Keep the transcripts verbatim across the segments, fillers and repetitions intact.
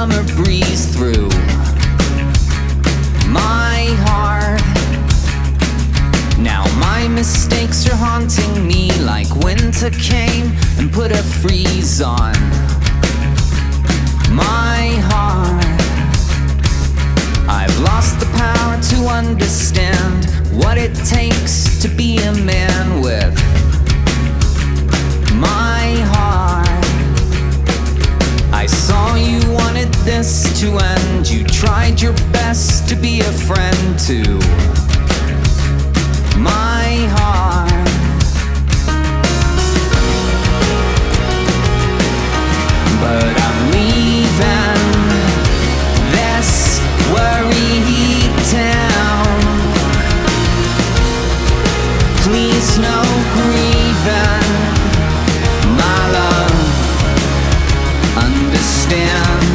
summer breeze through my heart. Now my mistakes are haunting me like winter came and put a freeze on my heart. I've lost the power to understand what it takes to be a man with my heart. I saw you wanted this to end. You tried your best to be a friend to my heart. But I'm leaving this worry town. Please no grieving, my love, understand.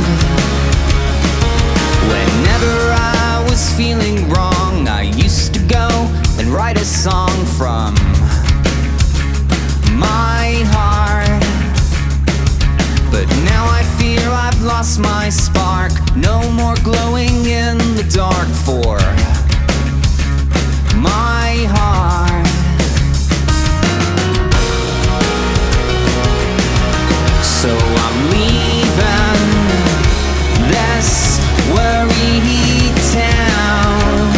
Whenever I was feeling wrong, I used to go and write a song from my heart. But now I fear I've lost my spark. No more glowing in the dark for my heart. So I'm leaving this worry town.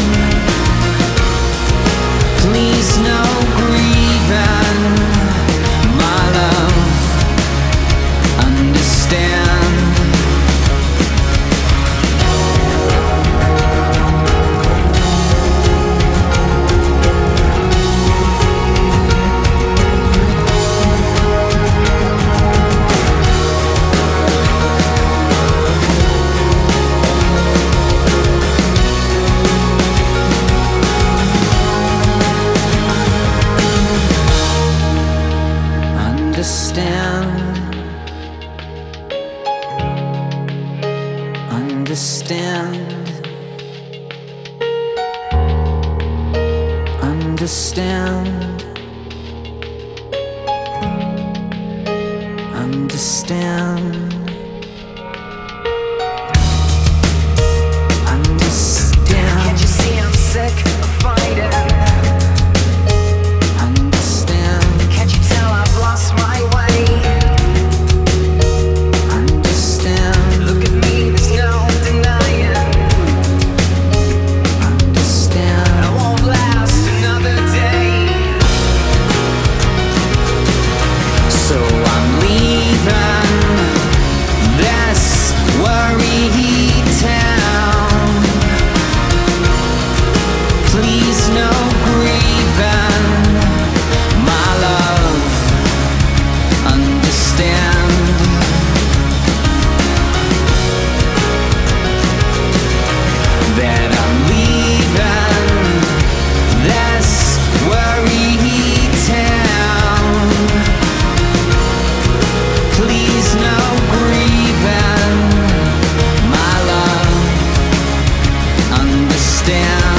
Please no grieving, my love, understand. Understand, understand, understand, understand. Can't you see I'm sick of fighting? Understand. Can't you tell I've lost my way? Understand. Look at me, there's no denying. Understand. I won't last another day. So I'm leaving this worry town. Please no grieving, my love, understand. That I'm leaving this worry town. Please no grieving, my love, understand.